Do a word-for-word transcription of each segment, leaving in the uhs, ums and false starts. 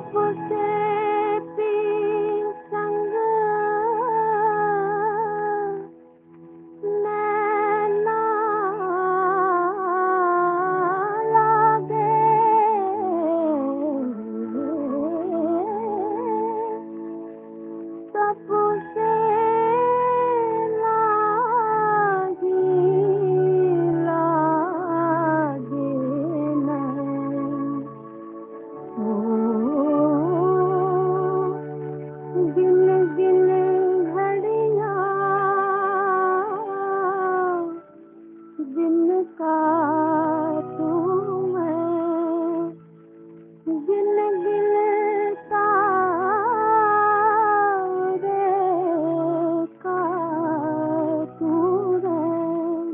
से पी संग नैना लागे, तब से लागी लागे नैन। ओ गिन गिन घड़ियाँ जिनका तू मैं, गिन गिन तारे का तू रैन।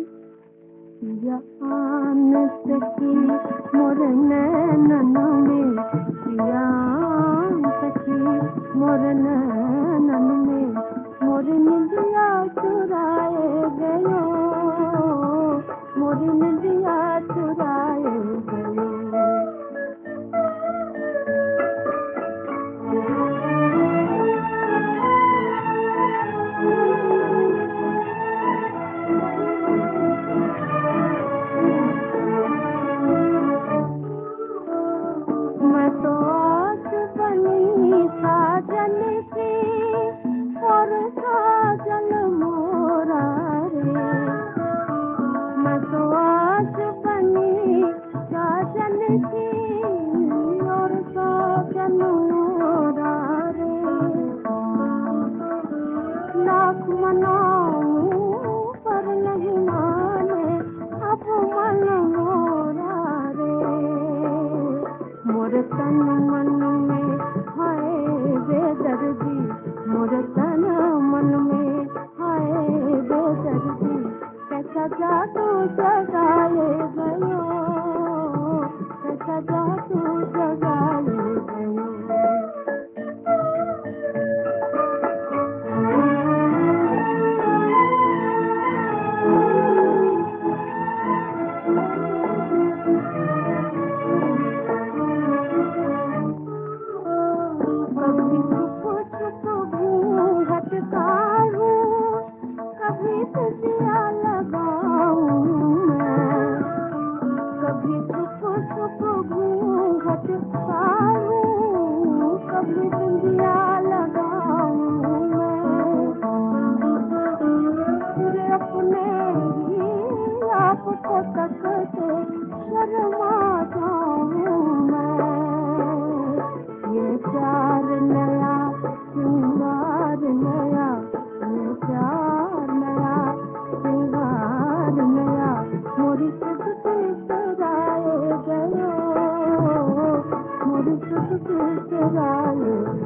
जान सकी मोर नैनन में, जान सकी मोर नैनन में, मोर निदिया चुराए गयो, मोर निदिया चुराए गयो। मैं तो आज बनी साजन की और साजन मोरा रे। मैं तो आज बनी साजन की और साजन मोरा रे। लाख मनाऊं पर नहीं माने अब मन मोरा रे। मोर तन मन में हाय बेदर्दी, मोर तन मन में हाय बेदर्दी, कैसा जादू जगाए गयो, कैसा जादू जगाए गयो। कभी छुप छुप घूंघट काढ़ूं, कभी तजिया लगाऊं मैं। कभी छुप छुप घूंघट काढ़ूं, कभी तजिया लगाऊं मैं। फिर अपने ही आप को तकते शर्मा जाऊं मैं। ये प्यार नया श्रृंगार नया, ये प्यार नया श्रृंगार नया, मोरी चुटकी चुराए गयो, मोरी चुटकी चुराए